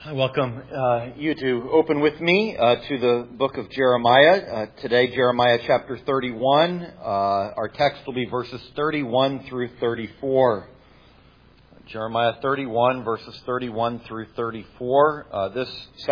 I welcome you to open with me to the book of Jeremiah. Today, Jeremiah chapter 31. Our text will be verses 31 through 34. Jeremiah 31, verses 31 through 34. This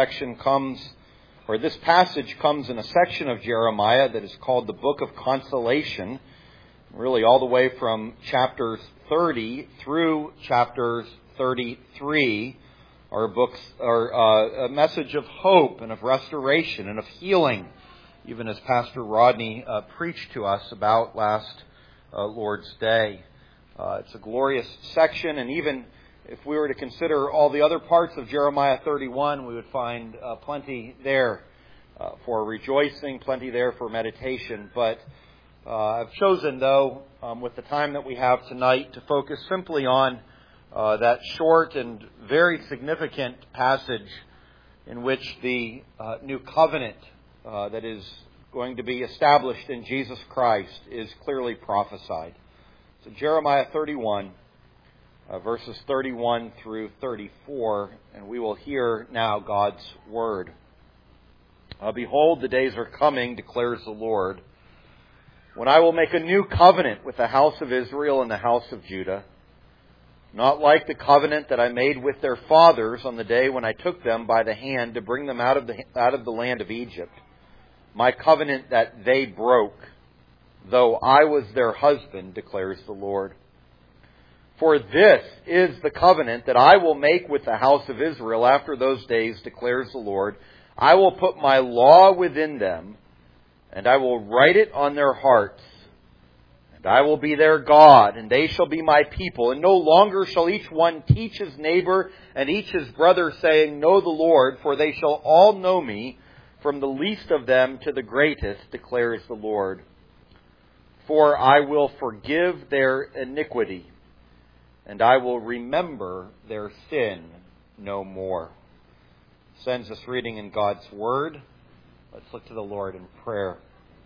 passage comes in a section of Jeremiah that is called the Book of Consolation, really all the way from chapters 30 through chapters 33. Our books are a message of hope and of restoration and of healing, even as Pastor Rodney preached to us about last Lord's Day. It's a glorious section, and even if we were to consider all the other parts of Jeremiah 31, we would find plenty there for rejoicing, plenty there for meditation. But I've chosen, though, with the time that we have tonight, to focus simply on that short and very significant passage in which the new covenant that is going to be established in Jesus Christ is clearly prophesied. So Jeremiah 31, verses 31 through 34, and we will hear now God's word. Behold, the days are coming, declares the Lord, when I will make a new covenant with the house of Israel and the house of Judah, not like the covenant that I made with their fathers on the day when I took them by the hand to bring them out of the land of Egypt, my covenant that they broke, though I was their husband, declares the Lord. For this is the covenant that I will make with the house of Israel after those days, declares the Lord. I will put my law within them, and I will write it on their hearts. I will be their God, and they shall be my people. And no longer shall each one teach his neighbor and each his brother, saying, Know the Lord, for they shall all know me, from the least of them to the greatest, declares the Lord. For I will forgive their iniquity, and I will remember their sin no more. Sends us reading in God's Word. Let's look to the Lord in prayer.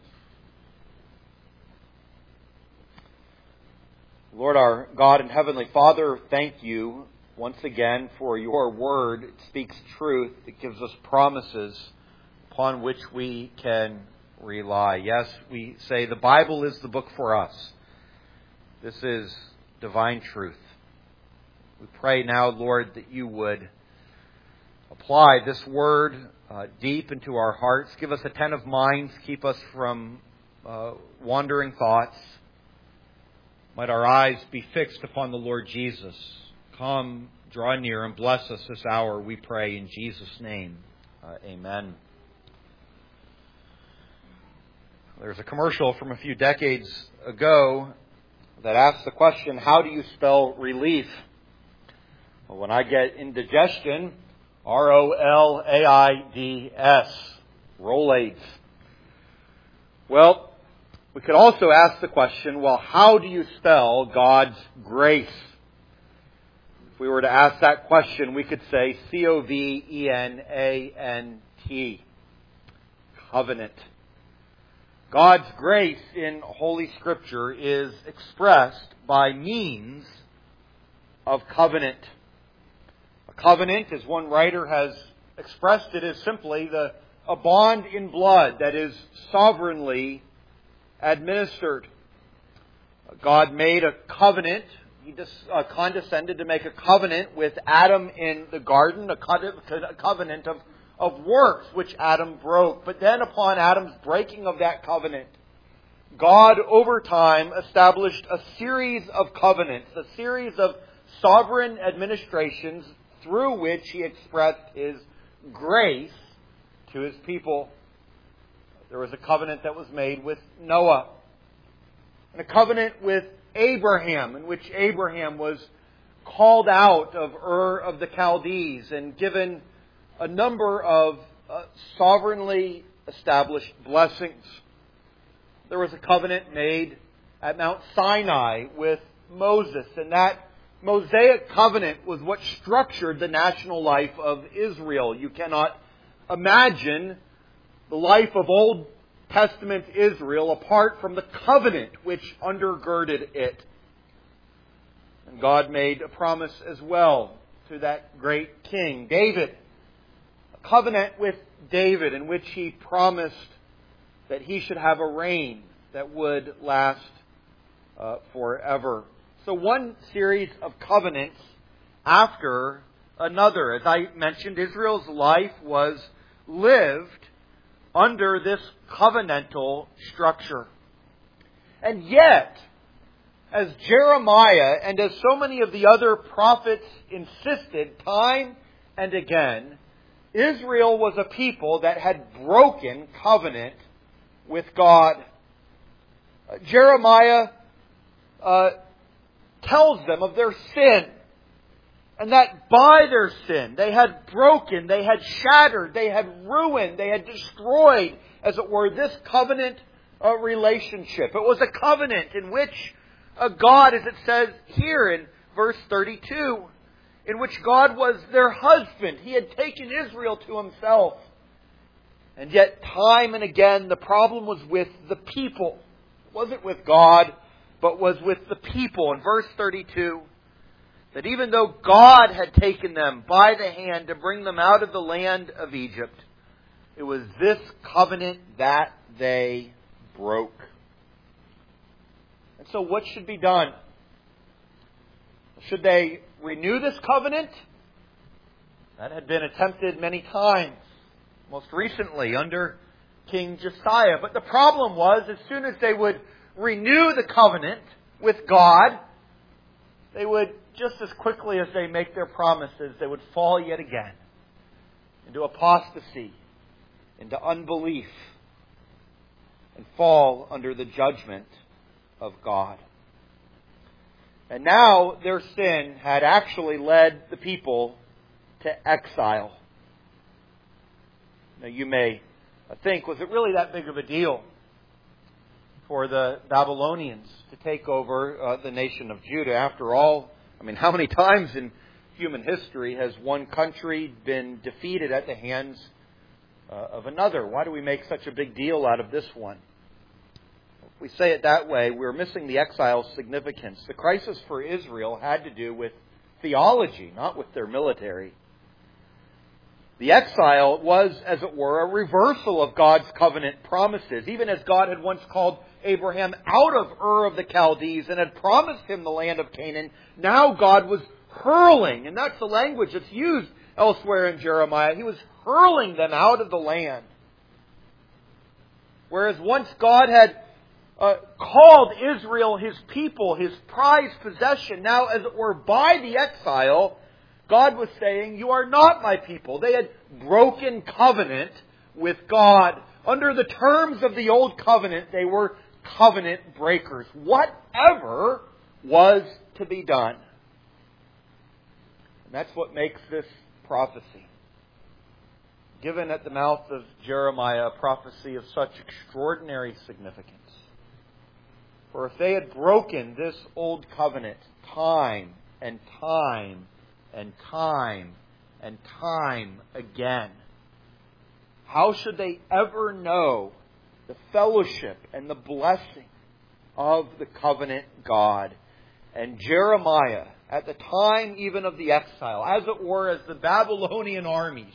Lord, our God and Heavenly Father, thank you once again for your word. It speaks truth. It gives us promises upon which we can rely. Yes, we say the Bible is the book for us. This is divine truth. We pray now, Lord, that you would apply this word deep into our hearts. Give us attentive minds. Keep us from wandering thoughts. Might our eyes be fixed upon the Lord Jesus. Come, draw near, and bless us this hour, we pray in Jesus' name. Amen. There's a commercial from a few decades ago that asks the question, how do you spell relief? Well, when I get indigestion, R-O-L-A-I-D-S, Rolaids. Well, we could also ask the question, well, how do you spell God's grace? If we were to ask that question, we could say C-O-V-E-N-A-N-T. Covenant. God's grace in Holy Scripture is expressed by means of covenant. A covenant, as one writer has expressed it, is simply a bond in blood that is sovereignly administered. God made a covenant. He condescended to make a covenant with Adam in the garden, a covenant of works which Adam broke. But then upon Adam's breaking of that covenant, God over time established a series of covenants, a series of sovereign administrations through which He expressed His grace to His people. There was a covenant that was made with Noah. And a covenant with Abraham, in which Abraham was called out of Ur of the Chaldees and given a number of sovereignly established blessings. There was a covenant made at Mount Sinai with Moses. And that Mosaic covenant was what structured the national life of Israel. You cannot imagine the life of Old Testament Israel apart from the covenant which undergirded it. And God made a promise as well to that great king, David, covenant with David in which he promised that he should have a reign that would last forever. So one series of covenants after another. As I mentioned, Israel's life was lived under this covenantal structure. And yet, as Jeremiah and as so many of the other prophets insisted time and again, Israel was a people that had broken covenant with God. Jeremiah tells them of their sin, and that by their sin they had broken, they had shattered, they had ruined, they had destroyed, as it were, this covenant relationship. It was a covenant in which God, as it says here in verse 32, in which God was their husband. He had taken Israel to Himself. And yet, time and again, the problem was with the people. It wasn't with God, but was with the people. In verse 32, that even though God had taken them by the hand to bring them out of the land of Egypt, it was this covenant that they broke. And so what should be done? Should they renew this covenant? That had been attempted many times, most recently under King Josiah. But the problem was, as soon as they would renew the covenant with God, they would, just as quickly as they make their promises, they would fall yet again into apostasy, into unbelief, and fall under the judgment of God. And now their sin had actually led the people to exile. Now you may think, was it really that big of a deal for the Babylonians to take over the nation of Judah? After all, I mean, how many times in human history has one country been defeated at the hands of another? Why do we make such a big deal out of this one? If we say it that way, we're missing the exile's significance. The crisis for Israel had to do with theology, not with their military. The exile was, as it were, a reversal of God's covenant promises. Even as God had once called Abraham out of Ur of the Chaldees and had promised him the land of Canaan, now God was hurling, and that's the language that's used elsewhere in Jeremiah. He was hurling them out of the land. Whereas once God had called Israel His people, His prized possession, now, as it were, by the exile, God was saying, you are not my people. They had broken covenant with God. Under the terms of the old covenant, they were covenant breakers. Whatever was to be done. And that's what makes this prophecy, given at the mouth of Jeremiah, a prophecy of such extraordinary significance. For if they had broken this old covenant time and time and time and time again, how should they ever know the fellowship and the blessing of the covenant God? And Jeremiah, at the time even of the exile, as it were, as the Babylonian armies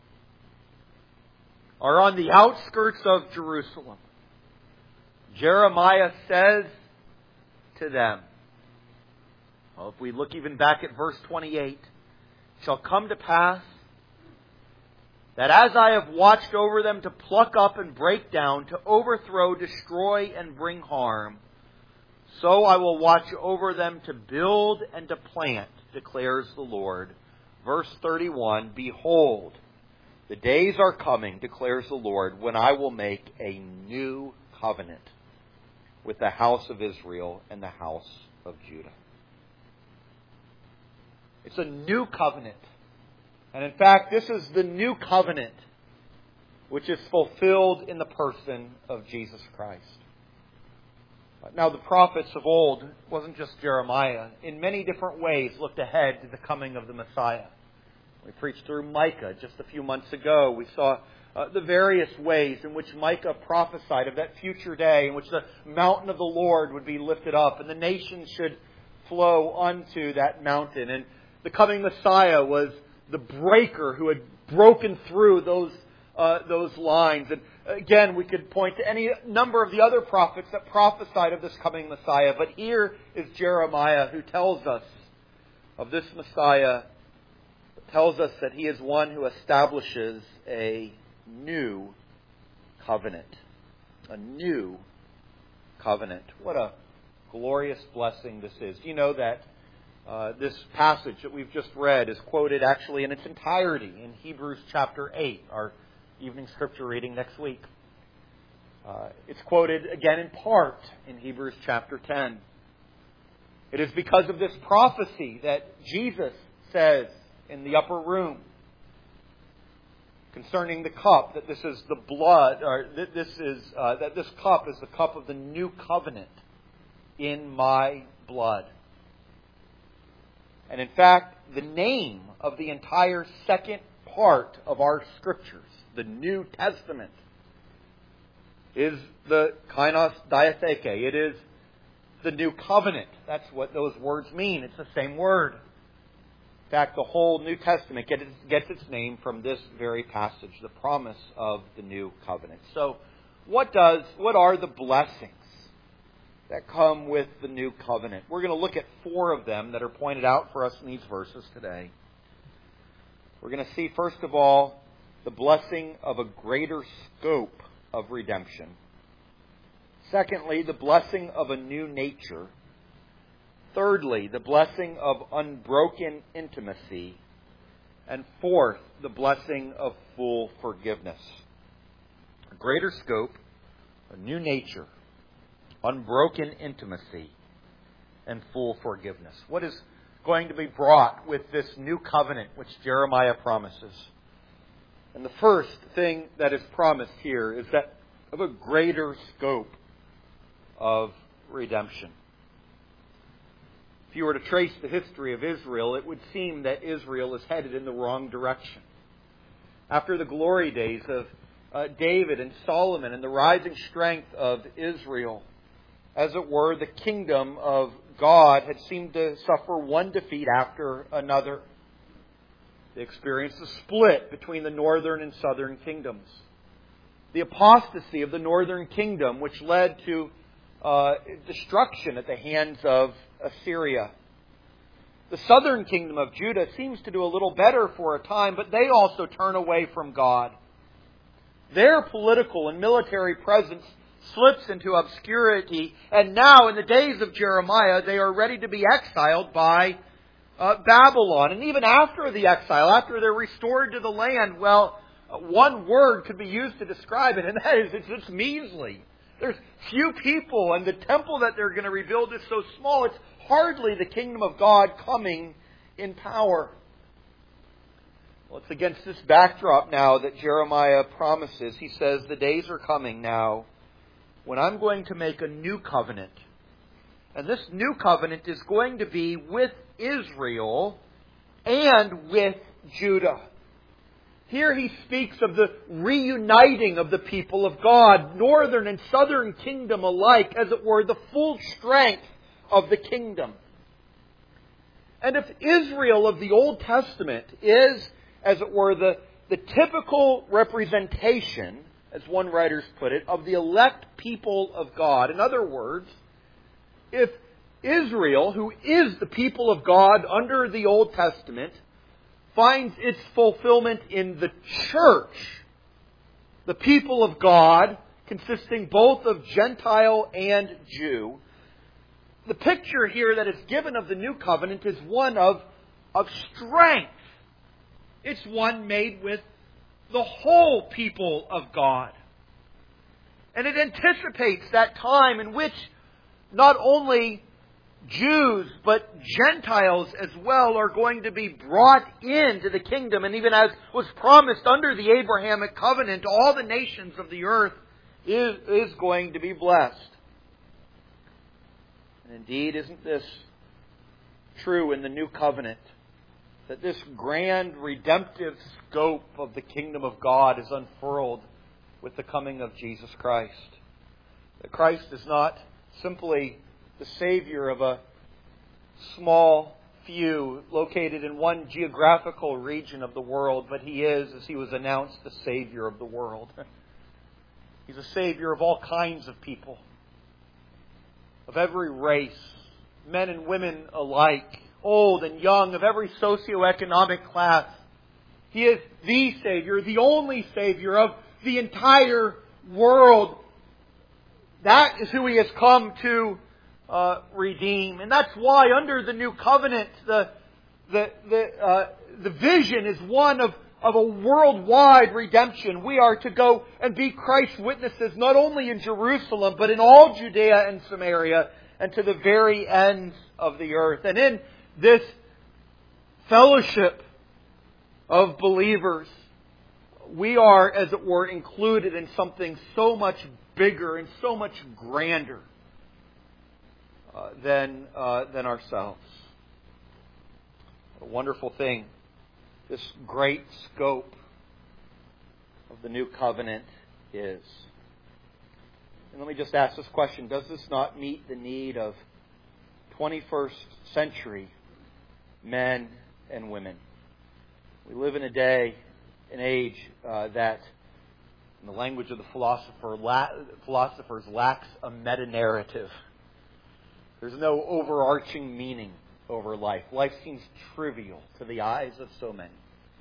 are on the outskirts of Jerusalem, Jeremiah says to them, well, if we look even back at verse 28, shall come to pass that as I have watched over them to pluck up and break down, to overthrow, destroy, and bring harm, so I will watch over them to build and to plant, declares the Lord. Verse 31, behold, the days are coming, declares the Lord, when I will make a new covenant with the house of Israel and the house of Judah. It's a new covenant. And in fact, this is the new covenant which is fulfilled in the person of Jesus Christ. Now, the prophets of old, it wasn't just Jeremiah, in many different ways looked ahead to the coming of the Messiah. We preached through Micah just a few months ago. We saw the various ways in which Micah prophesied of that future day in which the mountain of the Lord would be lifted up and the nations should flow unto that mountain. And the coming Messiah was the breaker who had broken through those lines. And again, we could point to any number of the other prophets that prophesied of this coming Messiah. But here is Jeremiah who tells us of this Messiah, tells us that he is one who establishes a new covenant. A new covenant. What a glorious blessing this is. You know that this passage that we've just read is quoted actually in its entirety in Hebrews chapter 8, our evening scripture reading next week. It's quoted again in part in Hebrews chapter 10. It is because of this prophecy that Jesus says in the upper room concerning the cup that this is the blood, or that this cup is the cup of the new covenant in my blood. And in fact, the name of the entire second part of our Scriptures, the New Testament, is the Kainos Diatheke. It is the New Covenant. That's what those words mean. It's the same word. In fact, the whole New Testament gets its name from this very passage, the promise of the New Covenant. So, what are the blessings that come with the New Covenant? We're going to look at 4 of them that are pointed out for us in these verses today. We're going to see, first of all, the blessing of a greater scope of redemption. Secondly, the blessing of a new nature. Thirdly, the blessing of unbroken intimacy. And fourth, the blessing of full forgiveness. A greater scope, a new nature, unbroken intimacy, and full forgiveness. What is going to be brought with this new covenant which Jeremiah promises? And the first thing that is promised here is that of a greater scope of redemption. If you were to trace the history of Israel, it would seem that Israel is headed in the wrong direction. After the glory days of David and Solomon and the rising strength of Israel, as it were, the kingdom of God had seemed to suffer one defeat after another. They experienced a split between the northern and southern kingdoms. The apostasy of the northern kingdom, which led to destruction at the hands of Assyria. The southern kingdom of Judah seems to do a little better for a time, but they also turn away from God. Their political and military presence slips into obscurity, and now in the days of Jeremiah, they are ready to be exiled by Babylon. And even after the exile, after they're restored to the land, well, one word could be used to describe it, and that is it's measly. There's few people, and the temple that they're going to rebuild is so small, it's hardly the kingdom of God coming in power. Well, it's against this backdrop now that Jeremiah promises. He says, the days are coming now when I'm going to make a new covenant. And this new covenant is going to be with Israel and with Judah. Here he speaks of the reuniting of the people of God, northern and southern kingdom alike, as it were, the full strength of the kingdom. And if Israel of the Old Testament is, as it were, the typical representation, as one writer put it, of the elect people of God. In other words, if Israel, who is the people of God under the Old Testament, finds its fulfillment in the church, the people of God, consisting both of Gentile and Jew, the picture here that is given of the new covenant is one of strength. It's one made with the whole people of God. And it anticipates that time in which not only Jews, but Gentiles as well are going to be brought into the kingdom. And even as was promised under the Abrahamic covenant, all the nations of the earth is going to be blessed. And indeed, isn't this true in the new covenant? That this grand redemptive scope of the kingdom of God is unfurled with the coming of Jesus Christ. That Christ is not simply the Savior of a small few, located in one geographical region of the world, but He is, as He was announced, the Savior of the world. He's a Savior of all kinds of people, of every race, men and women alike, old and young, of every socioeconomic class. He is the Savior, the only Savior of the entire world. That is who He has come to redeem. And that's why under the new covenant, the vision is one of a worldwide redemption. We are to go and be Christ's witnesses, not only in Jerusalem, but in all Judea and Samaria, and to the very ends of the earth. And in this fellowship of believers, we are, as it were, included in something so much bigger and so much grander than ourselves. What a wonderful thing this great scope of the new covenant is. And let me just ask this question. Does this not meet the need of 21st century men and women? We live in a day, an age that, in the language of the philosophers, lacks a meta-narrative. There's no overarching meaning over life. Life seems trivial to the eyes of so many.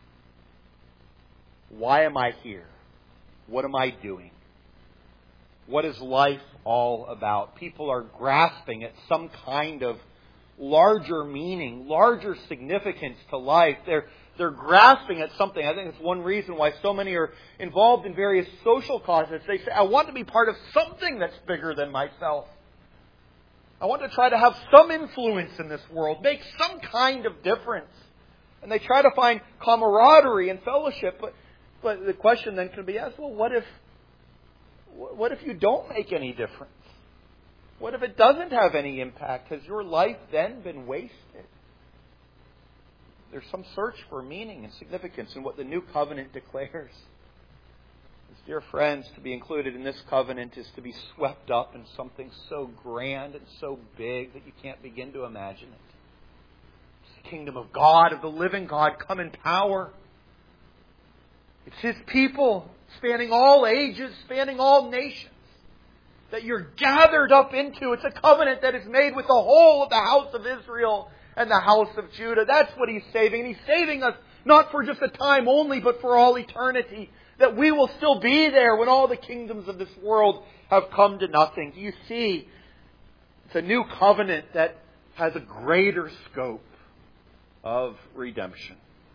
Why am I here? What am I doing? What is life all about? People are grasping at some kind of larger meaning, larger significance to life. They're grasping at something. I think it's one reason why so many are involved in various social causes. They say, I want to be part of something that's bigger than myself. I want to try to have some influence in this world, make some kind of difference. And they try to find camaraderie and fellowship. But the question then can be asked, well, what if you don't make any difference? What if it doesn't have any impact? Has your life then been wasted? There's some search for meaning and significance in what the new covenant declares. Dear friends, to be included in this covenant is to be swept up in something so grand and so big that you can't begin to imagine it. It's the kingdom of God, of the living God, come in power. It's His people, spanning all ages, spanning all nations, that you're gathered up into. It's a covenant that is made with the whole of the house of Israel and the house of Judah. That's what He's saving. And He's saving us not for just a time only, but for all eternity. That we will still be there when all the kingdoms of this world have come to nothing. Do you see? It's a new covenant that has a greater scope of redemption.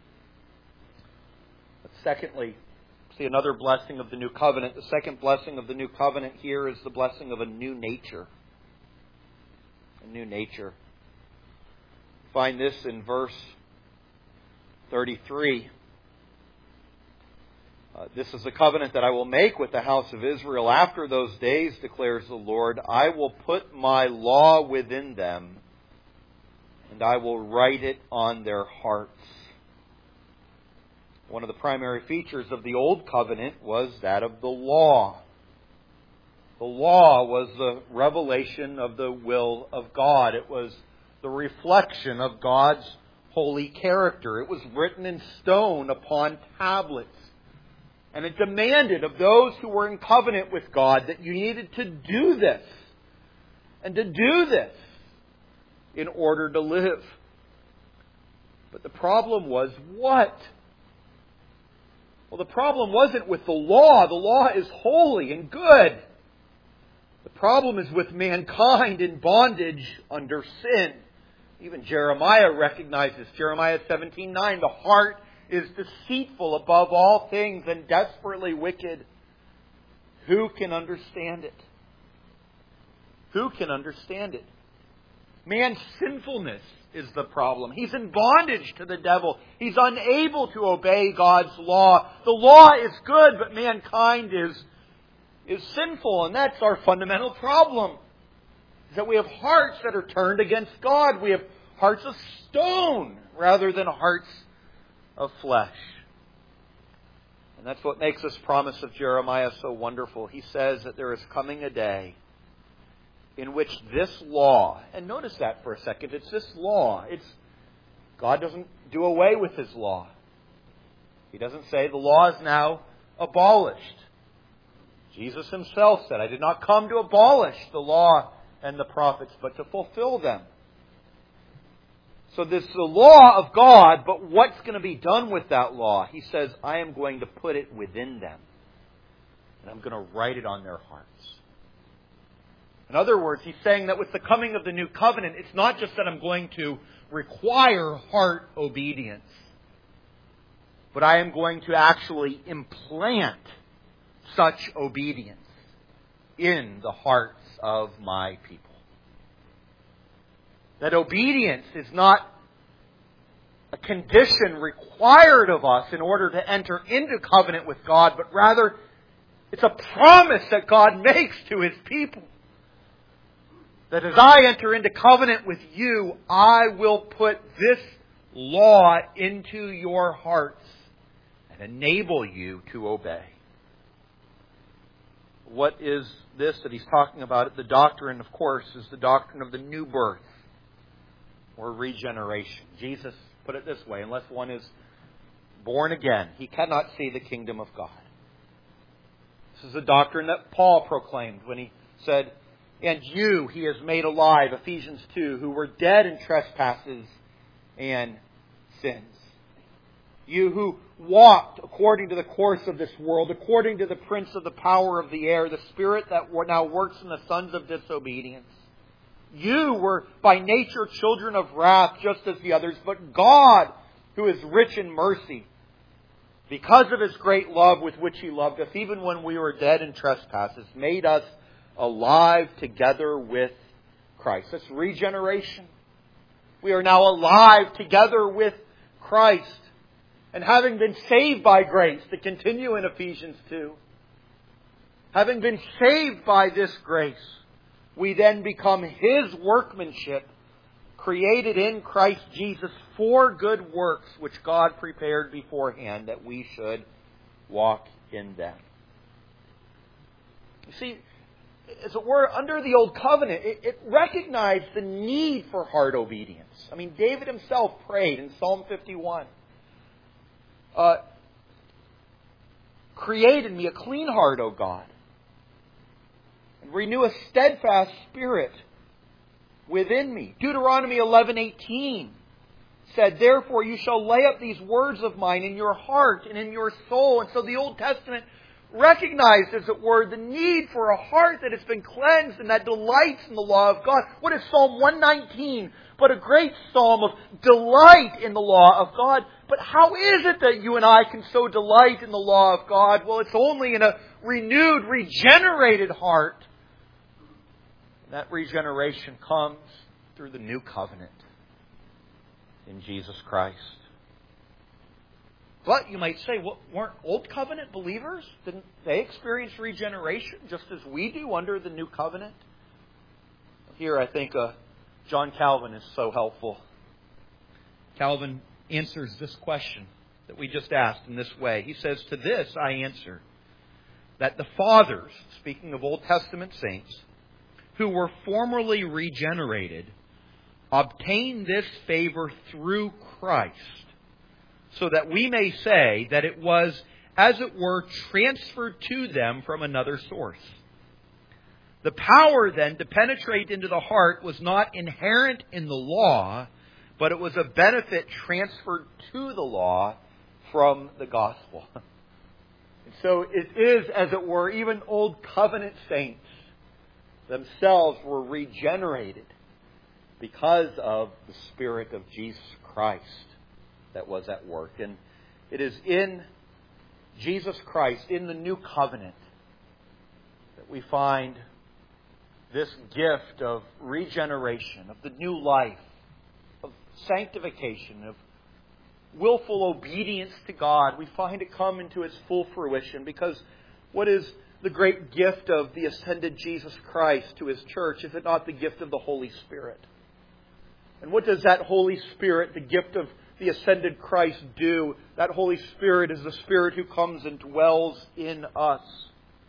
But secondly, see another blessing of the new covenant. The second blessing of the new covenant here is the blessing of a new nature. A new nature. Find this in verse 33. This is the covenant that I will make with the house of Israel after those days, declares the Lord. I will put my law within them, and I will write it on their hearts. One of the primary features of the Old Covenant was that of the law. The law was the revelation of the will of God. It was the reflection of God's holy character. It was written in stone upon tablets. And it demanded of those who were in covenant with God that you needed to do this. And to do this in order to live. But the problem was what? Well, the problem wasn't with the law. The law is holy and good. The problem is with mankind in bondage under sin. Even Jeremiah recognizes, Jeremiah 17:9, the heart is deceitful above all things and desperately wicked. Who can understand it? Who can understand it? Man's sinfulness is the problem. He's in bondage to the devil. He's unable to obey God's law. The law is good, but mankind is sinful, and that's our fundamental problem. Is that we have hearts that are turned against God. We have hearts of stone rather than hearts of flesh. And that's what makes this promise of Jeremiah so wonderful. He says that there is coming a day in which this law, and notice that for a second, it's this law. God doesn't do away with His law. He doesn't say the law is now abolished. Jesus Himself said, I did not come to abolish the law and the prophets, but to fulfill them. So this is the law of God, but what's going to be done with that law? He says, I am going to put it within them. And I'm going to write it on their hearts. In other words, He's saying that with the coming of the new covenant, it's not just that I'm going to require heart obedience, but I am going to actually implant such obedience in the hearts of my people. That obedience is not a condition required of us in order to enter into covenant with God, but rather it's a promise that God makes to His people. That as I enter into covenant with you, I will put this law into your hearts and enable you to obey. What is this that He's talking about? The doctrine, of course, is the doctrine of the new birth or regeneration. Jesus put it this way, unless one is born again, he cannot see the kingdom of God. This is a doctrine that Paul proclaimed when he said, and you He has made alive, Ephesians 2, who were dead in trespasses and sins. You who walked according to the course of this world, according to the prince of the power of the air, the spirit that now works in the sons of disobedience. You were by nature children of wrath, just as the others, but God, who is rich in mercy, because of His great love with which He loved us, even when we were dead in trespasses, made us alive together with Christ. That's regeneration. We are now alive together with Christ. And having been saved by grace, to continue in Ephesians 2, having been saved by this grace, we then become His workmanship, created in Christ Jesus for good works, which God prepared beforehand that we should walk in them. You see, as it were, under the Old Covenant, it recognized the need for heart obedience. I mean, David himself prayed in Psalm 51, create in me a clean heart, O God, and renew a steadfast spirit within me. Deuteronomy 11:18 said, therefore you shall lay up these words of mine in your heart and in your soul. And so the Old Testament recognized, as it were, the need for a heart that has been cleansed and that delights in the law of God. What is Psalm 119 but a great psalm of delight in the law of God? But how is it that you and I can so delight in the law of God? Well, it's only in a renewed, regenerated heart. And that regeneration comes through the new covenant in Jesus Christ. But you might say, well, weren't Old Covenant believers? Didn't they experience regeneration just as we do under the New Covenant? Here I think John Calvin is so helpful. Calvin answers this question that we just asked in this way. He says, to this I answer, that the fathers, speaking of Old Testament saints, who were formerly regenerated, obtained this favor through Christ, so that we may say that it was, as it were, transferred to them from another source. The power, then, to penetrate into the heart was not inherent in the law, but it was a benefit transferred to the law from the gospel. And so it is, as it were, even Old Covenant saints themselves were regenerated because of the Spirit of Jesus Christ that was at work. And it is in Jesus Christ, in the new covenant, that we find this gift of regeneration, of the new life, of sanctification, of willful obedience to God. We find it come into its full fruition, because what is the great gift of the ascended Jesus Christ to His church? Is it not the gift of the Holy Spirit? And what does that Holy Spirit, the gift of the ascended Christ, do? That Holy Spirit is the Spirit who comes and dwells in us.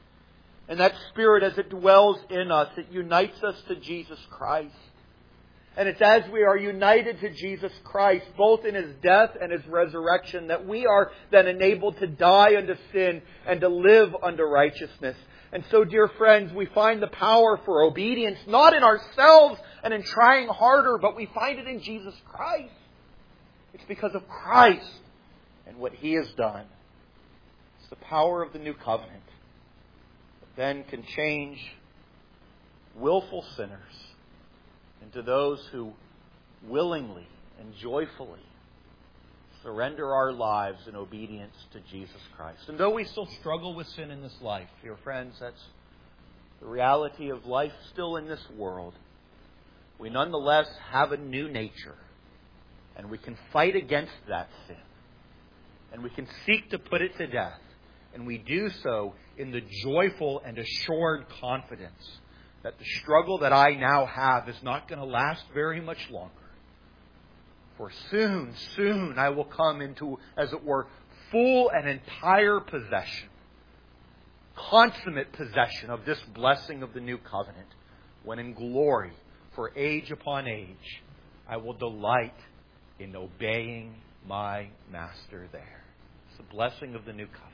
And that Spirit, as it dwells in us, it unites us to Jesus Christ. And it's as we are united to Jesus Christ, both in His death and His resurrection, that we are then enabled to die unto sin and to live unto righteousness. And so, dear friends, we find the power for obedience not in ourselves and in trying harder, but we find it in Jesus Christ. It's because of Christ and what He has done. It's the power of the new covenant that then can change willful sinners into those who willingly and joyfully surrender our lives in obedience to Jesus Christ. And though we still struggle with sin in this life, dear friends, that's the reality of life still in this world. We nonetheless have a new nature, and we can fight against that sin, and we can seek to put it to death, and we do so in the joyful and assured confidence that the struggle that I now have is not going to last very much longer. For soon I will come into, as it were, full and entire possession, consummate possession of this blessing of the new covenant, when in glory, for age upon age, I will delight in obeying my Master there. It's the blessing of the new covenant.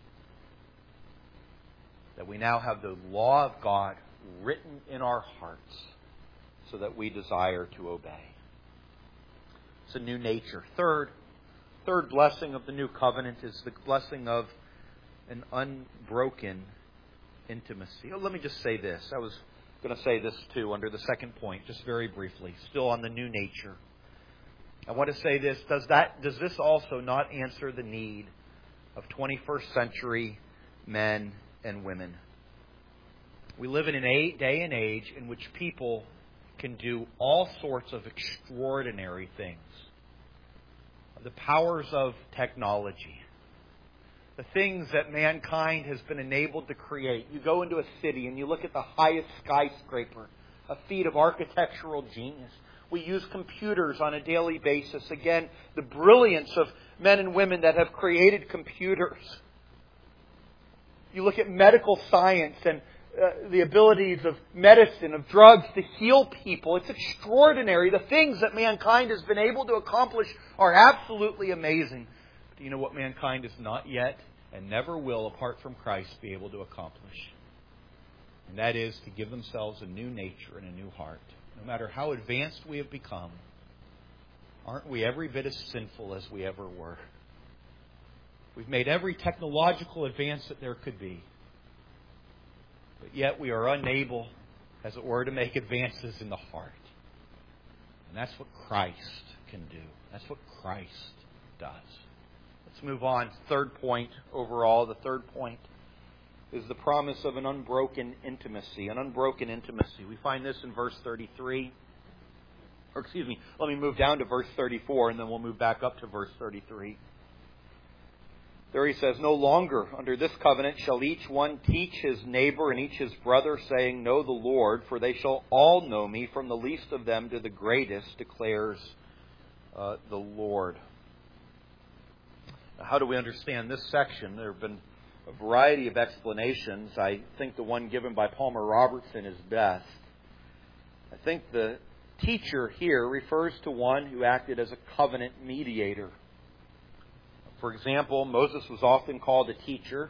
That we now have the law of God written in our hearts so that we desire to obey. It's a new nature. Third blessing of the new covenant is the blessing of an unbroken intimacy. Oh, let me just say this. I was going to say this too under the second point, just very briefly, still on the new nature. I want to say this. Does this also not answer the need of 21st century men and women? We live in a day and age in which people can do all sorts of extraordinary things. The powers of technology. The things that mankind has been enabled to create. You go into a city and you look at the highest skyscraper, a feat of architectural genius. We use computers on a daily basis. Again, the brilliance of men and women that have created computers. You look at medical science and the abilities of medicine, of drugs to heal people. It's extraordinary. The things that mankind has been able to accomplish are absolutely amazing. But do you know what mankind is not yet and never will, apart from Christ, be able to accomplish? And that is to give themselves a new nature and a new heart. No matter how advanced we have become, aren't we every bit as sinful as we ever were? We've made every technological advance that there could be. But yet we are unable, as it were, to make advances in the heart. And that's what Christ can do. That's what Christ does. Let's move on. Third point overall. The third point is the promise of an unbroken intimacy. An unbroken intimacy. We find this in verse 33. Let me move down to verse 34 and then we'll move back up to verse 33. There he says, "No longer under this covenant shall each one teach his neighbor and each his brother, saying, 'Know the Lord,' for they shall all know me, from the least of them to the greatest, declares the Lord." Now, how do we understand this section? There have been a variety of explanations. I think the one given by Palmer Robertson is best. I think the teacher here refers to one who acted as a covenant mediator. For example, Moses was often called a teacher.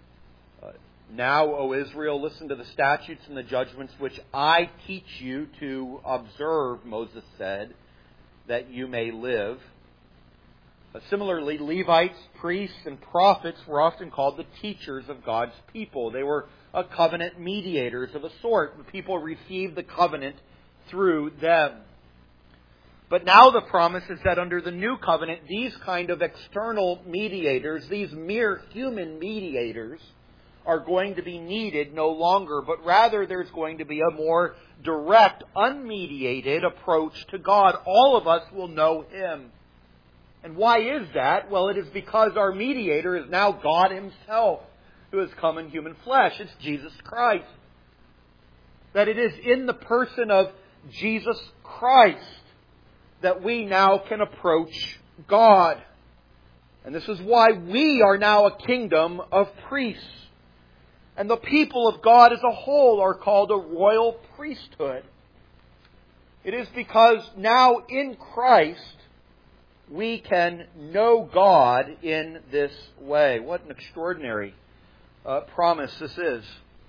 "Now, O Israel, listen to the statutes and the judgments which I teach you to observe," Moses said, "that you may live." Similarly, Levites, priests, and prophets were often called the teachers of God's people. They were covenant mediators of a sort. The people received the covenant through them. But now the promise is that under the new covenant, these kind of external mediators, these mere human mediators, are going to be needed no longer, but rather there's going to be a more direct, unmediated approach to God. All of us will know Him. And why is that? Well, it is because our mediator is now God Himself, who has come in human flesh. It's Jesus Christ. That it is in the person of Jesus Christ that we now can approach God. And this is why we are now a kingdom of priests. And the people of God as a whole are called a royal priesthood. It is because now in Christ we can know God in this way. What an extraordinary promise this is.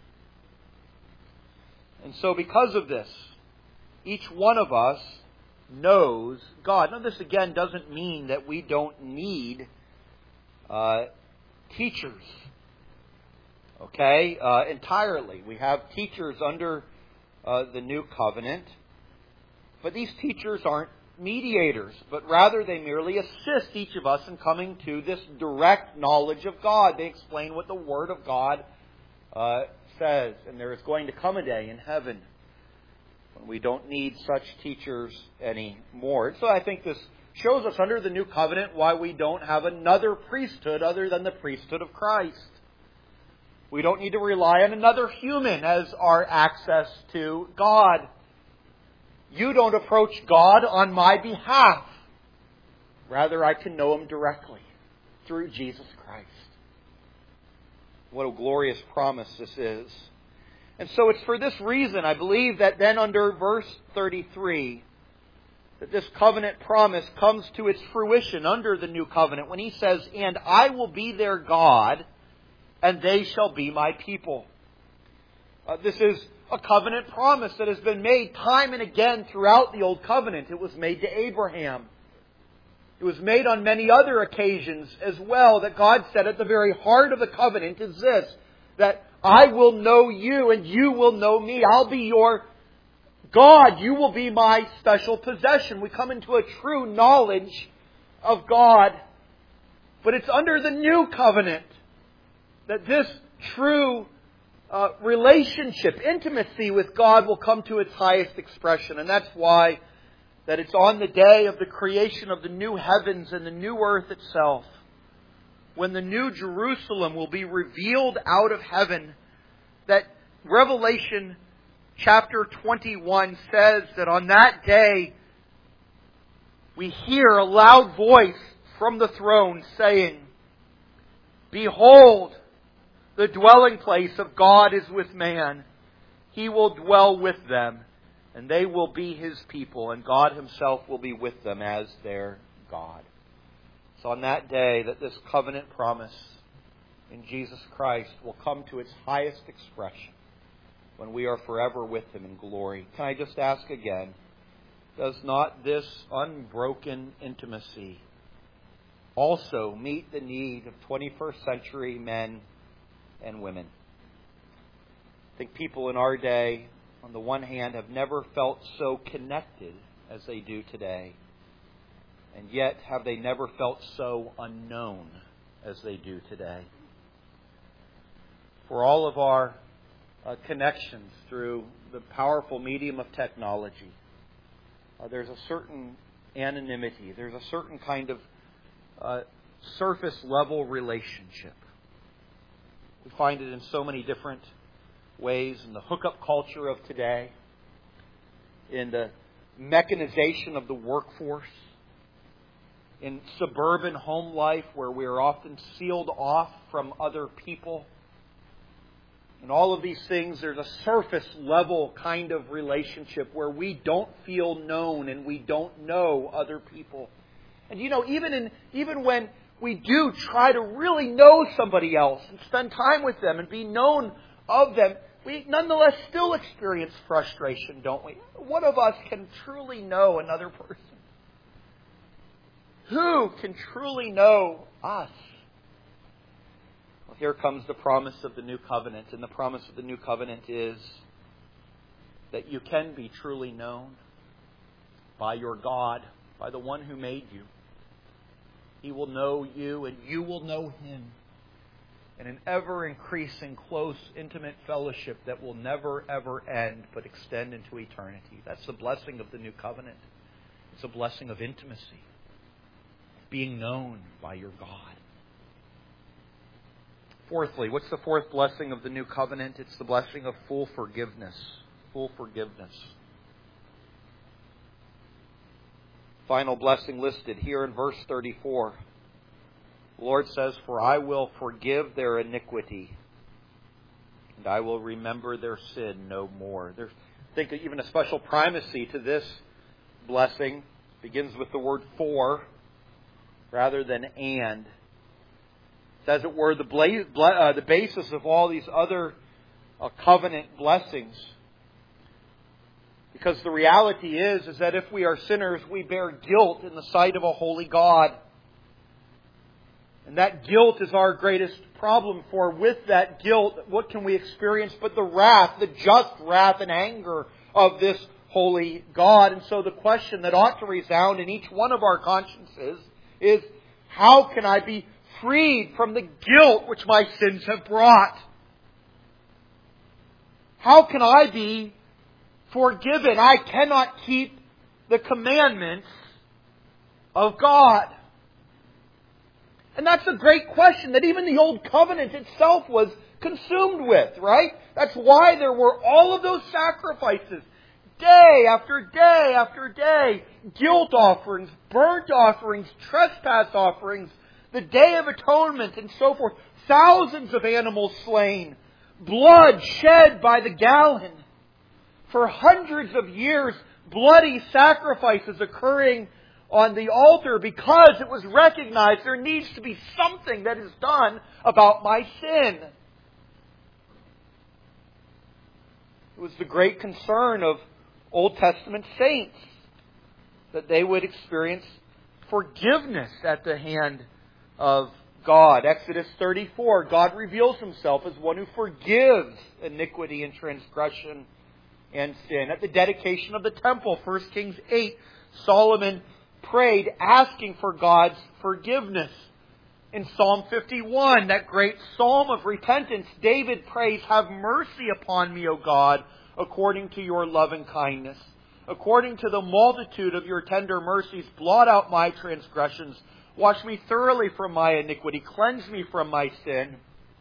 And so because of this, each one of us knows God. Now this again doesn't mean that we don't need teachers. Okay? Entirely. We have teachers under the new covenant. But these teachers aren't mediators, but rather they merely assist each of us in coming to this direct knowledge of God. They explain what the Word of God says. And there is going to come a day in heaven when we don't need such teachers anymore. So I think this shows us under the new covenant why we don't have another priesthood other than the priesthood of Christ. We don't need to rely on another human as our access to God. You don't approach God on my behalf. Rather, I can know Him directly through Jesus Christ. What a glorious promise this is. And so it's for this reason, I believe, that then under verse 33, that this covenant promise comes to its fruition under the new covenant when He says, "And I will be their God, and they shall be my people." This is a covenant promise that has been made time and again throughout the Old Covenant. It was made to Abraham. It was made on many other occasions as well, that God said at the very heart of the covenant is this, that I will know you and you will know me. I'll be your God. You will be my special possession. We come into a true knowledge of God. But it's under the new covenant that this true relationship, intimacy with God will come to its highest expression. And that's why that it's on the day of the creation of the new heavens and the new earth itself, when the new Jerusalem will be revealed out of heaven, that Revelation chapter 21 says that on that day we hear a loud voice from the throne saying, "Behold, the dwelling place of God is with man. He will dwell with them, and they will be His people, and God Himself will be with them as their God." It's on that day that this covenant promise in Jesus Christ will come to its highest expression, when we are forever with Him in glory. Can I just ask again, does not this unbroken intimacy also meet the need of 21st century men and women? I think people in our day, on the one hand, have never felt so connected as they do today. And yet, have they never felt so unknown as they do today? For all of our connections through the powerful medium of technology, there's a certain anonymity. There's a certain kind of surface level relationship. We find it in so many different ways in the hookup culture of today, in the mechanization of the workforce, in suburban home life where we are often sealed off from other people. In all of these things, there's a surface level kind of relationship where we don't feel known and we don't know other people. And even when we do try to really know somebody else and spend time with them and be known of them, we nonetheless still experience frustration, don't we? What of us can truly know another person? Who can truly know us? Well, here comes the promise of the new covenant. And the promise of the new covenant is that you can be truly known by your God, by the one who made you. He will know you and you will know Him in an ever-increasing, close, intimate fellowship that will never, ever end but extend into eternity. That's the blessing of the new covenant. It's a blessing of intimacy, being known by your God. Fourthly, what's the fourth blessing of the new covenant? It's the blessing of full forgiveness. Full forgiveness. Final blessing listed here in verse 34. The Lord says, "For I will forgive their iniquity, and I will remember their sin no more." I think even a special primacy to this blessing begins with the word for rather than and. It's, as it were, the basis of all these other covenant blessings. Because the reality is that if we are sinners, we bear guilt in the sight of a holy God. And that guilt is our greatest problem, for with that guilt, what can we experience but the wrath, the just wrath and anger of this holy God? And so the question that ought to resound in each one of our consciences is, how can I be freed from the guilt which my sins have brought? How can I be forgiven? I cannot keep the commandments of God. And that's a great question that even the Old Covenant itself was consumed with, right? That's why there were all of those sacrifices, day after day after day. Guilt offerings, burnt offerings, trespass offerings, the Day of Atonement, and so forth. Thousands of animals slain, blood shed by the gallon. For hundreds of years, bloody sacrifices occurring on the altar because it was recognized there needs to be something that is done about my sin. It was the great concern of Old Testament saints that they would experience forgiveness at the hand of God. Exodus 34, God reveals Himself as one who forgives iniquity and transgression and sin. At the dedication of the temple, 1 Kings 8, Solomon prayed asking for God's forgiveness. In Psalm 51, that great psalm of repentance, David prays, "Have mercy upon me, O God, according to your loving kindness. According to the multitude of your tender mercies, blot out my transgressions. Wash me thoroughly from my iniquity. Cleanse me from my sin."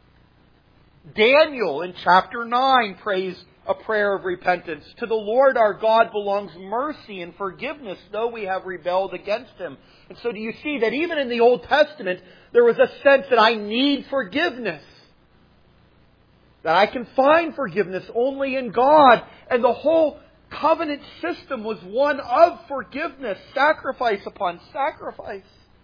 Daniel in chapter 9 prays a prayer of repentance. "To the Lord our God belongs mercy and forgiveness, though we have rebelled against Him." And so do you see that even in the Old Testament, there was a sense that I need forgiveness. That I can find forgiveness only in God. And the whole covenant system was one of forgiveness, sacrifice upon sacrifice.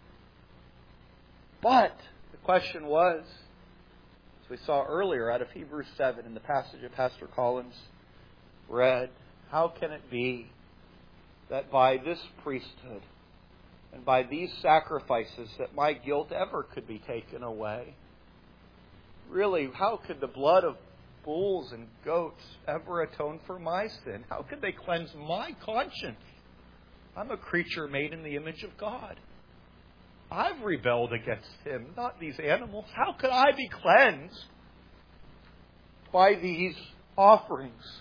But the question was, as we saw earlier out of Hebrews 7 in the passage that Pastor Collins read, how can it be that by this priesthood and by these sacrifices that my guilt ever could be taken away? Really, how could the blood of bulls and goats ever atone for my sin? How could they cleanse my conscience? I'm a creature made in the image of God. I've rebelled against Him, not these animals. How could I be cleansed by these offerings?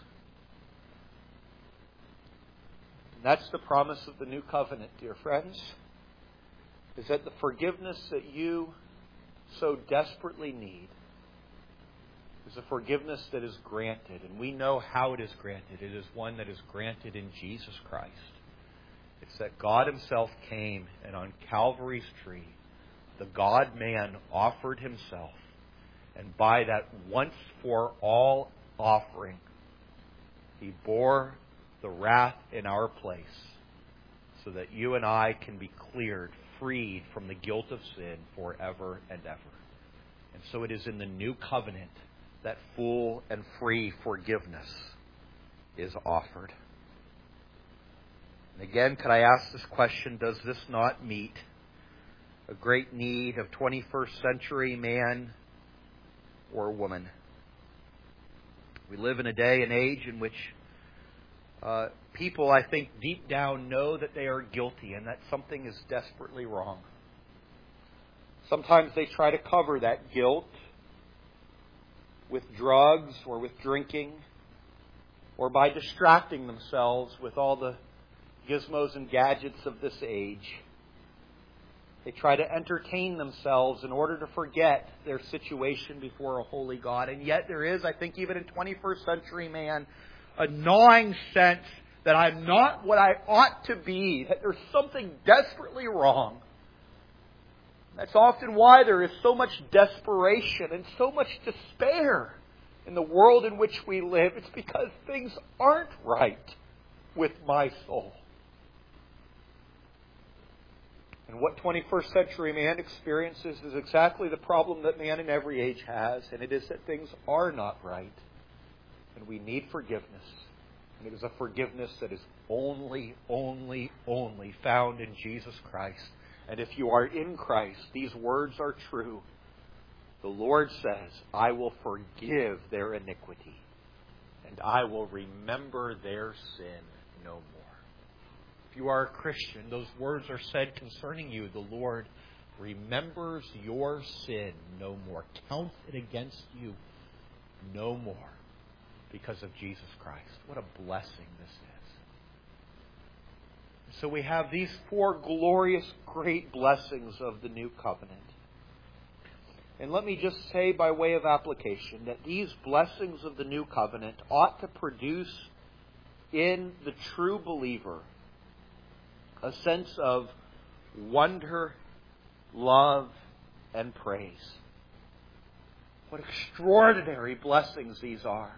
And that's the promise of the new covenant, dear friends, is that the forgiveness that you so desperately need is a forgiveness that is granted. And we know how it is granted. It is one that is granted in Jesus Christ. It's that God Himself came, and on Calvary's tree, the God-man offered Himself. And by that once-for-all offering, He bore the wrath in our place so that you and I can be cleared, freed from the guilt of sin forever and ever. And so it is in the new covenant that full and free forgiveness is offered. And again, could I ask this question, does this not meet a great need of 21st century man or woman? We live in a day and age in which people, I think, deep down know that they are guilty and that something is desperately wrong. Sometimes they try to cover that guilt with drugs or with drinking or by distracting themselves with all the gizmos and gadgets of this age. They try to entertain themselves in order to forget their situation before a holy God. And yet there is, I think, even in 21st century man, a gnawing sense that I'm not what I ought to be, that there's something desperately wrong. That's often why there is so much desperation and so much despair in the world in which we live, it's because things aren't right with my soul. And what 21st century man experiences is exactly the problem that man in every age has, and it is that things are not right. And we need forgiveness. And it is a forgiveness that is only found in Jesus Christ. And if you are in Christ, these words are true. The Lord says, I will forgive their iniquity, and I will remember their sin no more. If you are a Christian, those words are said concerning you. The Lord remembers your sin no more, counts it against you no more, because of Jesus Christ. What a blessing this is. So we have these four glorious, great blessings of the new covenant. And let me just say by way of application that these blessings of the new covenant ought to produce in the true believer a sense of wonder, love, and praise. What extraordinary blessings these are.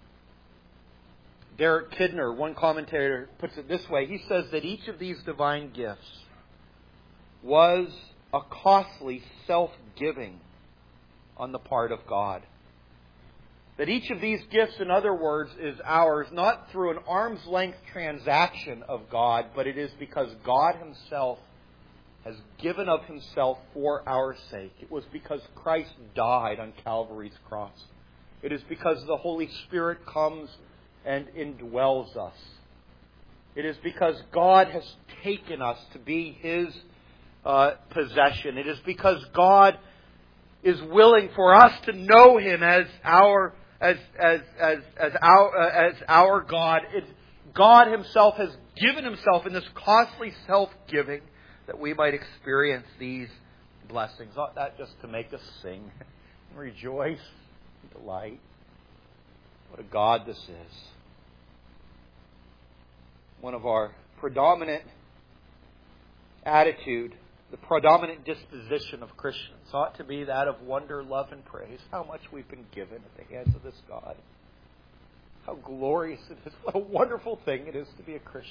Derek Kidner, one commentator, puts it this way. He says that each of these divine gifts was a costly self-giving on the part of God. That each of these gifts, in other words, is ours not through an arm's length transaction of God, but it is because God Himself has given of Himself for our sake. It was because Christ died on Calvary's cross. It is because the Holy Spirit comes and indwells us. It is because God has taken us to be His possession. It is because God is willing for us to know Him as our God. God Himself has given Himself in this costly self-giving that we might experience these blessings. Ought that just to make us sing and rejoice and delight? What a God this is. One of our predominant attitude, the predominant disposition of Christians ought to be that of wonder, love, and praise. How much we've been given at the hands of this God. How glorious it is. What a wonderful thing it is to be a Christian.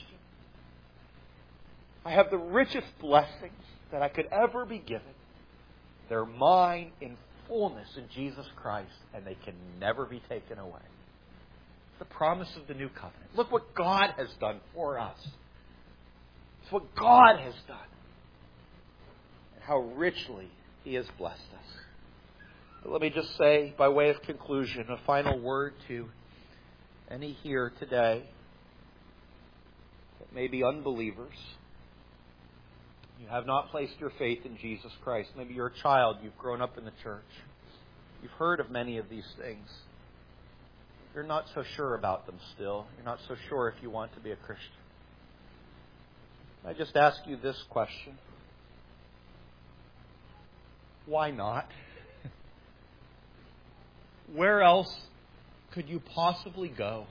I have the richest blessings that I could ever be given. They're mine in fullness in Jesus Christ, and they can never be taken away. It's the promise of the new covenant. Look what God has done for us. It's what God has done. And how richly He has blessed us. But let me just say, by way of conclusion, a final word to any here today that may be unbelievers. You have not placed your faith in Jesus Christ. Maybe you're a child. You've grown up in the church. You've heard of many of these things. You're not so sure about them still. You're not so sure if you want to be a Christian. I just ask you this question. Why not? Where else could you possibly go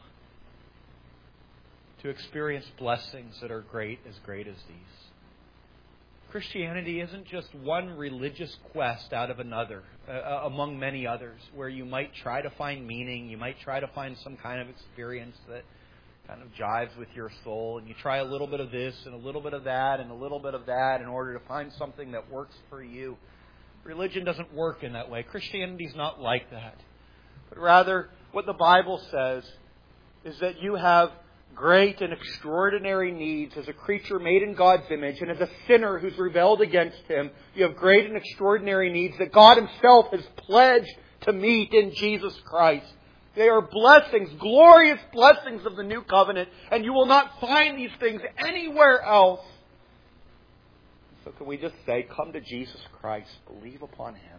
to experience blessings that are great as these? Christianity isn't just one religious quest out of another, among many others, where you might try to find meaning, you might try to find some kind of experience that kind of jives with your soul, and you try a little bit of this and a little bit of that and a little bit of that in order to find something that works for you. Religion doesn't work in that way. Christianity's not like that. But rather, what the Bible says is that you have great and extraordinary needs as a creature made in God's image, and as a sinner who's rebelled against Him, you have great and extraordinary needs that God Himself has pledged to meet in Jesus Christ. They are blessings, glorious blessings of the new covenant, and you will not find these things anywhere else. So can we just say, come to Jesus Christ, believe upon Him,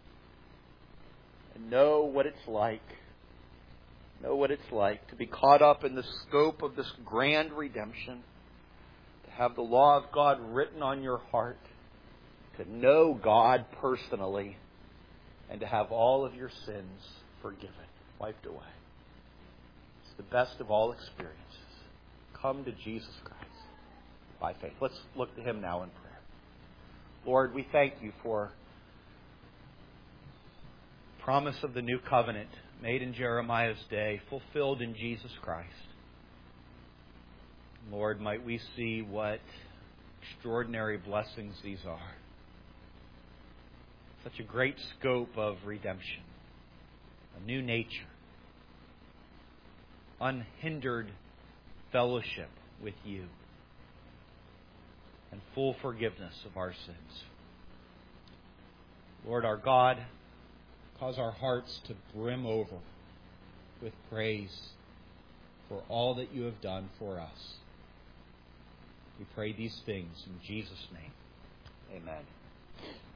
and know what it's like. Know what it's like to be caught up in the scope of this grand redemption, to have the law of God written on your heart, to know God personally, and to have all of your sins forgiven, wiped away. It's the best of all experiences. Come to Jesus Christ by faith. Let's look to Him now in prayer. Lord, we thank You for the promise of the new covenant made in Jeremiah's day, fulfilled in Jesus Christ. Lord, might we see what extraordinary blessings these are. Such a great scope of redemption, a new nature, unhindered fellowship with you, and full forgiveness of our sins. Lord our God, cause our hearts to brim over with praise for all that you have done for us. We pray these things in Jesus' name. Amen.